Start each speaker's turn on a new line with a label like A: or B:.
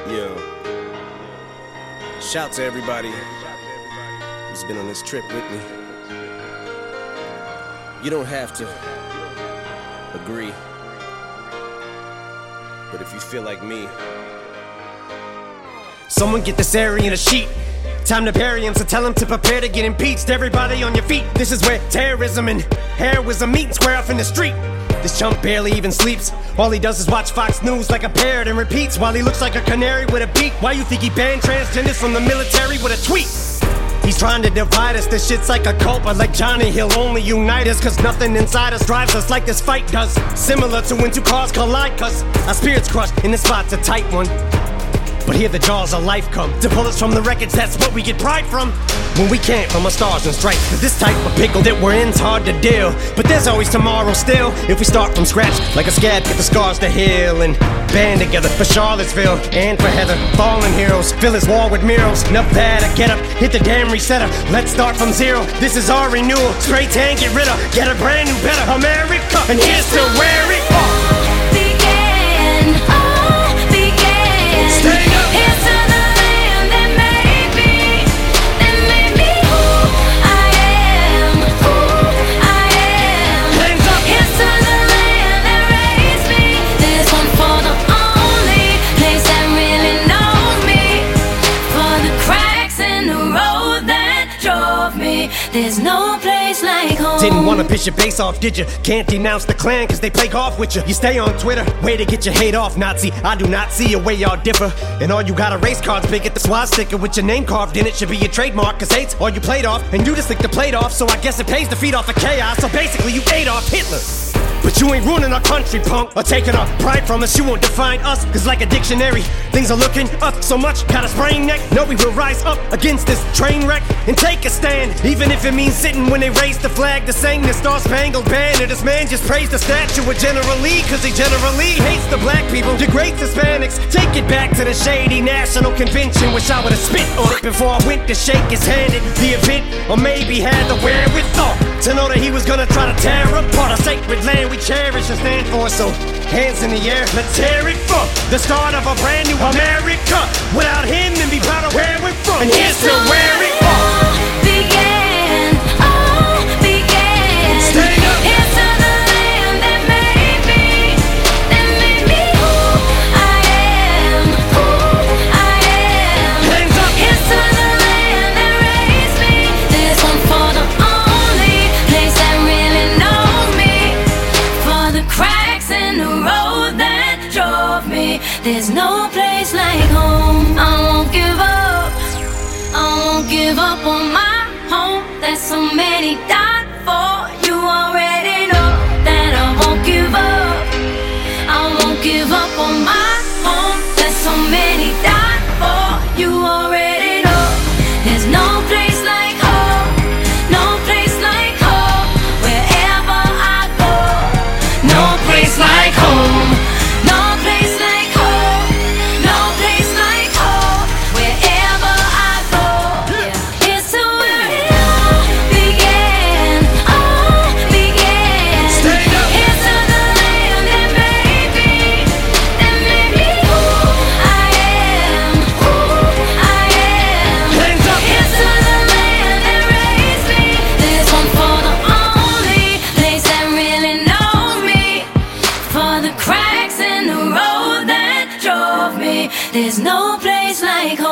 A: Yo, shout to everybody who's been on this trip with me. You don't have to agree, but if you feel like me,
B: someone get this area in a sheet. Time to bury him, so tell him to prepare to get impeached. Everybody on your feet. This is where terrorism and heroism meet, square off in the street. This chump barely even sleeps. All he does is watch Fox News like a parrot and repeats while he looks like a canary with a beak. Why you think he banned transgenders from the military with a tweet? He's trying to divide us, this shit's like a cult, but like Johnny, he'll only unite us, cause nothing inside us drives us like this fight does. Similar to when two cars collide, cause our spirits crushed, and this spot's a tight one. But here the jaws of life come to pull us from the wreckage, that's what we get pride from. When we can't from our stars and stripes, cause this type of pickle that we're in's hard to deal. But there's always tomorrow still, if we start from scratch. Like a scab, get the scars to heal and band together for Charlottesville and for Heather. Fallen heroes, fill his wall with murals. Nevada, get up, hit the damn resetter. Let's start from zero, this is our renewal. Spray tan, get rid of, get a brand new better America, and here's to where it all
C: began. There's no place like home.
B: Didn't wanna piss your face off, did you? Can't denounce the Klan cause they play golf with you. You stay on Twitter, way to get your hate off, Nazi. I do not see a way y'all differ. And all you got are race cards big at the swastika with your name carved in it should be your trademark, cause hate's all you played off. And you just lick the plate off, so I guess it pays to feed off of chaos. So basically you ate off Hitler. But you ain't ruining our country, punk, or taking our pride from us. You won't define us, cause like a dictionary, things are looking up so much, got a sprained neck. No, we will rise up against this train wreck and take a stand, even if it means sitting when they raise the flag to sing the Star-Spangled Banner. This man just praised the statue of General Lee, cause he generally hates the black people, degrades Hispanics. Take it back to the shady National Convention. Wish I would've spit on it before I went to shake his hand at the event, or maybe had the wherewithal to know that he was gonna try to tear apart a sacred land we cherish and stand for. So hands in the air, let's tear it for the start of a brand new America. Without him, and be proud of where we're from. And here's to where it all
C: began. All began.
B: Stand up.
C: Here's to the land that made me who I am, who I am.
B: Hands up.
C: Here's to the land that raised me. This one for the only place that really knows me. For the cracks in the road that drove me. There's no place like home. I won't give up. I won't give up on my home that so many died for. You already know that I won't give up. I won't give up on my home that so many died for. You already know there's no place like home. No place like home. Wherever I go, no place like home. No place like home. No place like home. Wherever I go, it's to where it all began. All began.
B: Stand up.
C: It's to the land that made me who I am, who I am.
B: Hands up.
C: It's to the land that raised me. This one for the only place that really knows me. For the cracks in the road that drove me. There's no place like home.